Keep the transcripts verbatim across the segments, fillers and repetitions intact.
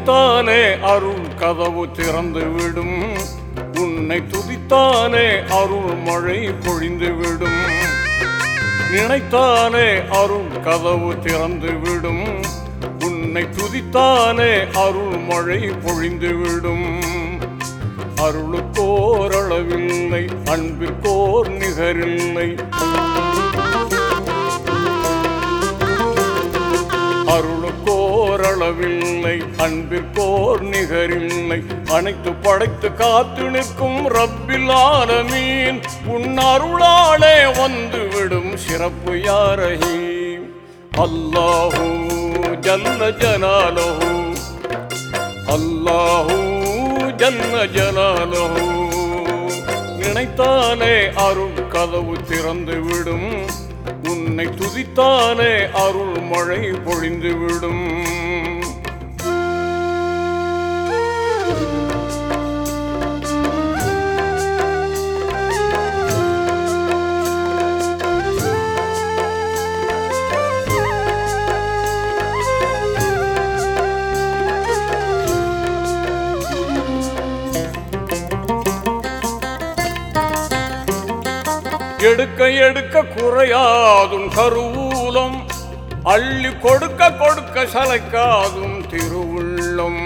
நினைத்தாலே அருள் கதவு திறந்து விடும். உன்னை துதித்தாலே அருள் மழை பொழிந்து விடும். நினைத்தாலே அருள் கதவு திறந்து விடும். உன்னை துதித்தாலே அருள் மழை பொழிந்து விடும். அருளுக்கோரளவில்லை, அன்பிற்கோர் நிகரில்லை. அருளுக்கோரளவில்லை, அன்பிற்கோர் நிகரில்லை. அனைத்து படைத்து காத்து நிற்கும் ரப்பில் ஆலமீன். உன் அருளாலே வந்துவிடும் சிறப்பு யா ரஹீம். அல்லாஹு ஜல்ல ஜலாலுஹு, அல்லாஹு ஜல்ல ஜலாலுஹு. நினைத்தாலே அருள் கதவு திறந்து விடும். உன்னை துதித்தாலே அருள் மழை பொழிந்து விடும். எடுக்க எடுக்க குறையாதும் கருவூலம், அள்ளி கொடுக்க கொடுக்க சளைக்காதும் திருவுள்ளம்.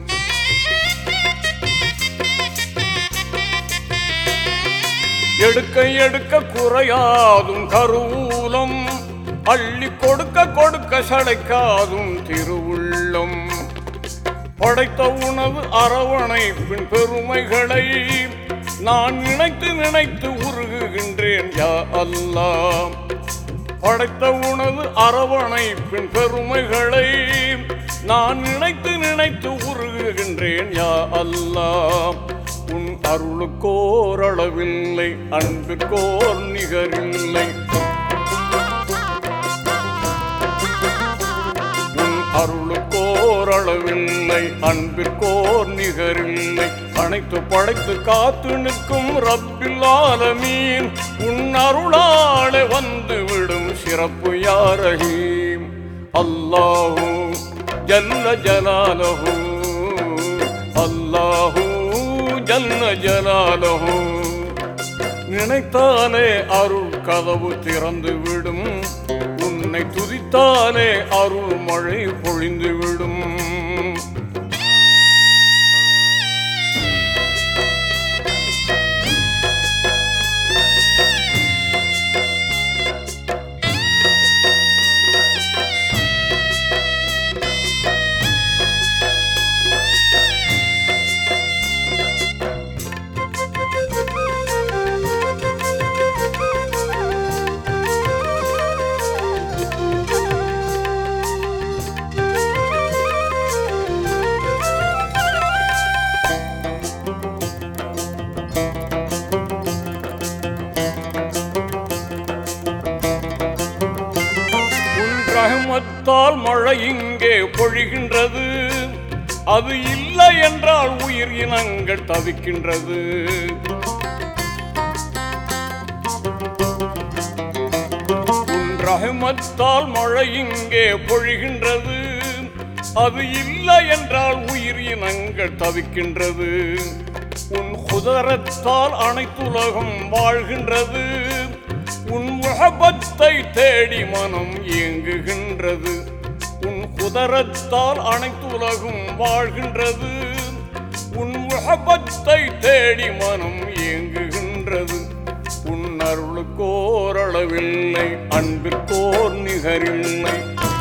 எடுக்க எடுக்க குறையாதும் கருவூலம், அள்ளி கொடுக்க கொடுக்க சளைக்காதும் திருவுள்ளம். படைத்த உணவு அரவணைப்பின் பெருமைகளை நான் நினைத்து நினைத்து உருகுகின்றேன் யா அல்லாஹ். படைத்த உணவு அரவணைப்பின் பெருமைகளை நான் நினைத்து நினைத்து உருகுகின்றேன் யா அல்லாஹ். உன் அருளுக்கோரளவில்லை, அன்பிற்கோர் நிகரில்லை. உன் அருளுக்கோரளவில்லை, அன்பிற்கோர் நிகரில்லை. அனைத்து படைத்து காத்து நிற்கும் ரப்பில் ஆலமீன். உன் அருளாலே வந்து விடும் சிறப்பு யா ரஹீம். அல்லாஹு ஜல்ல ஜலாலுஹு, அல்லாஹு ஜல்ல ஜலாலுஹு. நினைத்தாலே அருள் கதவு திறந்து விடும். உன்னை துதித்தாலே அருள் மழை பொழிந்து விடும். ரஹ்மத்தால் மழை இங்கே பொழிகின்றது. அது இல்லை என்றால் உயிர் இனங்கள் தவிக்கின்றது. உன் ரஹ்மத்தால் மழை இங்கே பொழிகின்றது. அது இல்லை என்றால் உயிர் இனங்கள் தவிக்கின்றது. உன் குதரத்தால் அனைத்துலகம் வாழ்கின்றது. உன் முஹப்பத்தை தேடி மனம் ஏங்குகின்றது. உன் குதரத்தால் அனைத்துலகும் வாழ்கின்றது. உன் முஹப்பத்தை தேடி மனம் ஏங்குகின்றது. உன் அருளுக்கோரளவில்லை, அன்பிற்கோர் நிகரில்லை.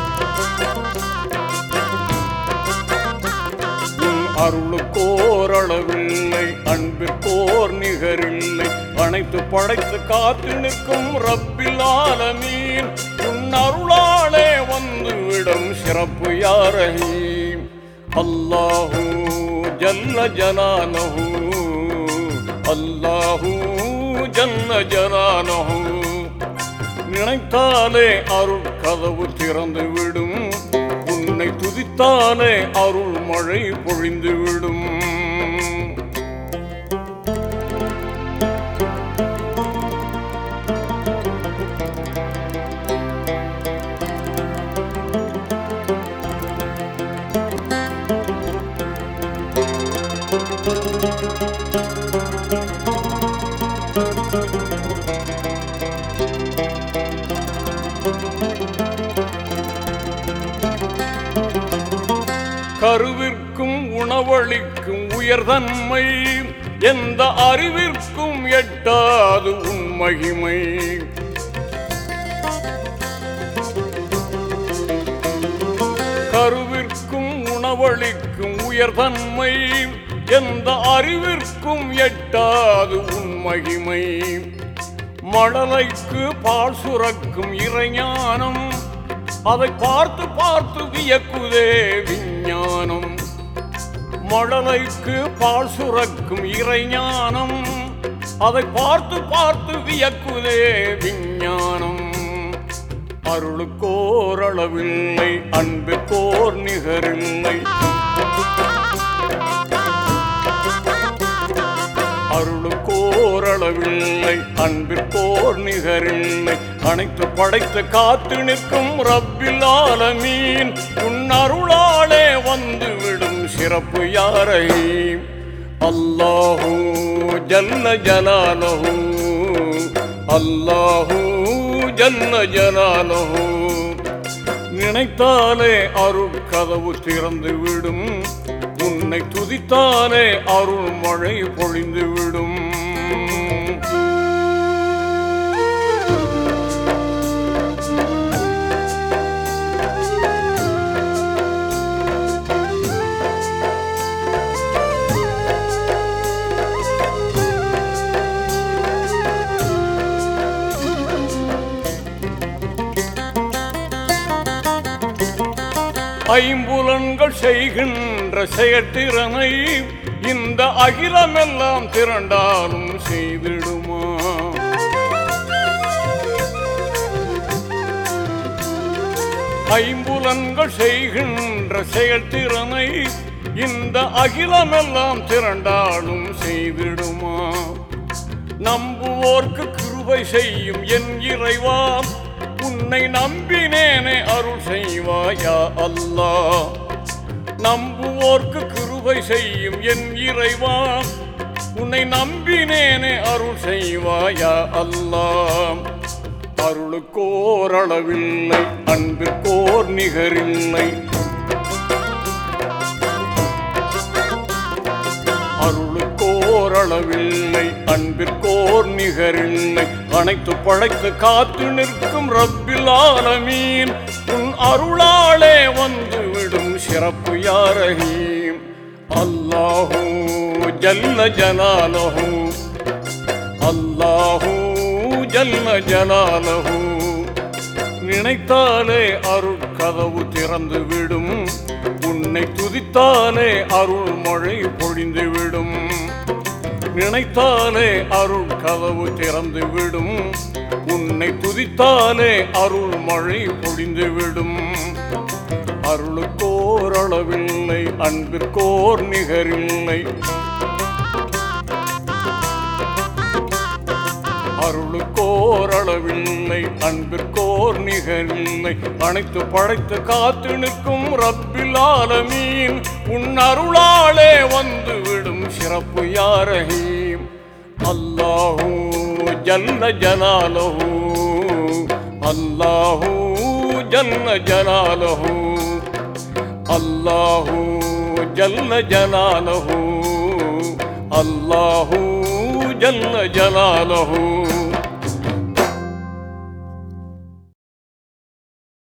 உன் அருளுக்கோரளவில்லை, அன்பிற்கோர் நிகரில்லை. அனைத்து படைத்து காத்து நிற்கும் ரப்பில் ஆலமீன். உன் அருளாலே வந்து விடும் சிறப்பு யா ரஹீம். அல்லாஹு ஜல்ல ஜலாலுஹு, அல்லாஹு ஜல்ல ஜலாலுஹு. நினைத்தாலே அருள் கதவு திறந்து விடும். உன்னை துதித்தாலே அருள் மழை பொழிந்து விடும். கருவிற்கும் உணவளிக்கும் உயர்தன்மை எந்த அறிவிற்கும் எட்டாது உன் மகிமை. கருவிற்கும் உணவளிக்கும் உயர்தன்மை எந்த அறிவிற்கும் எட்டாது உன் மகிமை. மழலைக்கு பால் சுரக்கும் இறைஞானம் அதை பார்த்து பார்த்து வியக்குதே விஞ்ஞானம். மழலைக்கு பால் சுரக்கும் இறைஞானம் அதை பார்த்து பார்த்து வியக்குதே விஞ்ஞானம். அருளுக்கோர் அளவில்லை அன்புக்கோர் நிகரில்லை. அருளுக்கோர் அளவில்லை அன்பிற்கோர் நிகரில்லை. அனைத்து படைத்து காத்து நிற்கும் ரப்பில் ஆலமீன் உன் அருளாலே வந்துவிடும் சிறப்பு யாரை. அல்லாஹூ ஜல்ல ஜலாலஹூ அல்லாஹூ ஜல்ல ஜலாலஹூ. நினைத்தாலே அருள் கதவு திறந்து விடும். உன்னை துதித்தாலே அருள் மழை பொழிந்து விடும். ஐம்புலன்கள் செய்கின்ற செயற்திறனை இந்த அகிலமெல்லாம் திரண்டாலும் செய்திடுமா. ஐம்புலன்கள் செய்கின்ற செயற்திறனை இந்த அகிலமெல்லாம் திரண்டாலும் செய்திடுமா. நம்புவோர்க்கு கிருபை செய்யும் என் இறைவா உன்னை நம்பினேனே அருள் செய்வாயா அல்லாஹ். நம்புவோர்க்கு கிருபை செய்யும் என் இறைவா உன்னை நம்பினேனே அருள் செய்வாயா அல்லாஹ். அருளுக்கோர் அளவில்லை அன்பிற்கோர் நிகரில்லை. அருளுக்கோர் அளவில்லை அன்பிற்கோர் நிகரில்லை. அனைத்து படைத்து காத்து நிற்கும் ரப்பில் ஆலமீன் உன் அருளாலே வந்துவிடும் சிறப்பு யாரஹீம். அல்லாஹூ ஜல்ல ஜலாலஹூ அல்லாஹூ ஜல்ல ஜலாலஹூ. நினைத்தாலே அருள் கதவு திறந்து விடும். உன்னை துதித்தாலே அருள் மழை பொழிந்து விடும். நினைத்தாலே அருள் கதவு திறந்து விடும். உன்னை துதித்தாலே அருள் மழை பொழிந்து விடும். அருளுக்கோர் அளவில்லை அன்பிற்கோர் நிகரில்லை. அருளுக்கோர் அளவில்லை அன்பிற்கோர் நிகரில்லை. அனைத்து படைத்து காத்து நிற்கும் ரப்பில் ஆலமீன் உன் அருளாலே வந்துவிடும் சிறப்பு யாரஹீம். அல்லாஹூ ஜல்ல ஜலாலஹூ அல்லாஹூ ஜல்ல ஜலாலஹூ அல்லாஹூ ஜல்ல ஜலாலஹூ அல்லாஹூ ஜல்ல ஜலாலஹூ.